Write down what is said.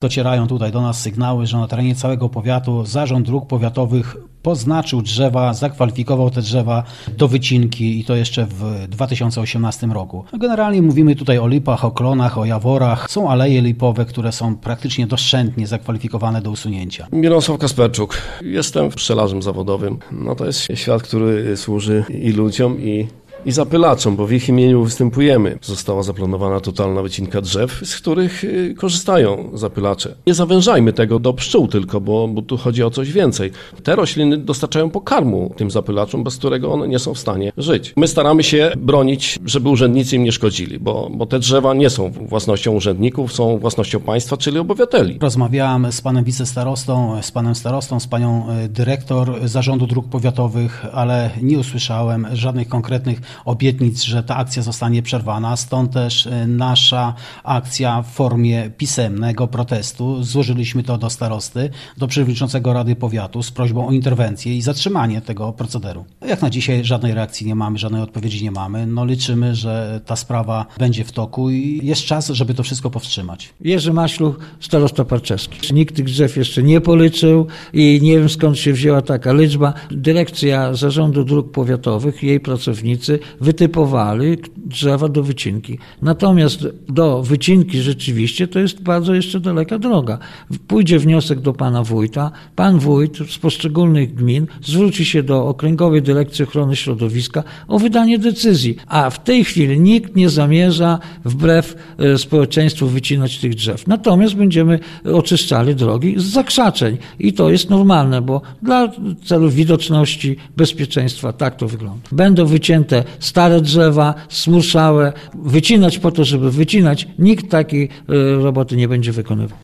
Docierają tutaj do nas sygnały, że na terenie całego powiatu Zarząd Dróg Powiatowych poznaczył drzewa, zakwalifikował te drzewa do wycinki i to jeszcze w 2018 roku. Generalnie mówimy tutaj o lipach, o klonach, o jaworach. Są aleje lipowe, które są praktycznie doszczętnie zakwalifikowane do usunięcia. Mirosław Kasperczuk. Jestem pszczelarzem zawodowym. No to jest świat, który służy i ludziom, i zapylaczom, bo w ich imieniu występujemy. Została zaplanowana totalna wycinka drzew, z których korzystają zapylacze. Nie zawężajmy tego do pszczół tylko, bo tu chodzi o coś więcej. Te rośliny dostarczają pokarmu tym zapylaczom, bez którego one nie są w stanie żyć. My staramy się bronić, żeby urzędnicy im nie szkodzili, bo te drzewa nie są własnością urzędników, są własnością państwa, czyli obywateli. Rozmawiałam z panem wicestarostą, z panem starostą, z panią dyrektor Zarządu Dróg Powiatowych, ale nie usłyszałem żadnych konkretnych obietnic, że ta akcja zostanie przerwana. Stąd też nasza akcja w formie pisemnego protestu. Złożyliśmy to do starosty, do przewodniczącego Rady Powiatu z prośbą o interwencję i zatrzymanie tego procederu. Jak na dzisiaj żadnej reakcji nie mamy, żadnej odpowiedzi nie mamy. No liczymy, że ta sprawa będzie w toku i jest czas, żeby to wszystko powstrzymać. Jerzy Maśluch, starosta parczewski. Nikt tych drzew jeszcze nie policzył i nie wiem, skąd się wzięła taka liczba. Dyrekcja Zarządu Dróg Powiatowych, jej pracownicy wytypowali drzewa do wycinki. Natomiast do wycinki rzeczywiście to jest bardzo jeszcze daleka droga. Pójdzie wniosek do pana wójta, pan wójt z poszczególnych gmin zwróci się do Okręgowej Dyrekcji Ochrony Środowiska o wydanie decyzji, a w tej chwili nikt nie zamierza wbrew społeczeństwu wycinać tych drzew. Natomiast będziemy oczyszczali drogi z zakrzaczeń i to jest normalne, bo dla celów widoczności, bezpieczeństwa tak to wygląda. Będą wycięte stare drzewa, smuszałe, wycinać po to, żeby wycinać. Nikt takiej roboty nie będzie wykonywał.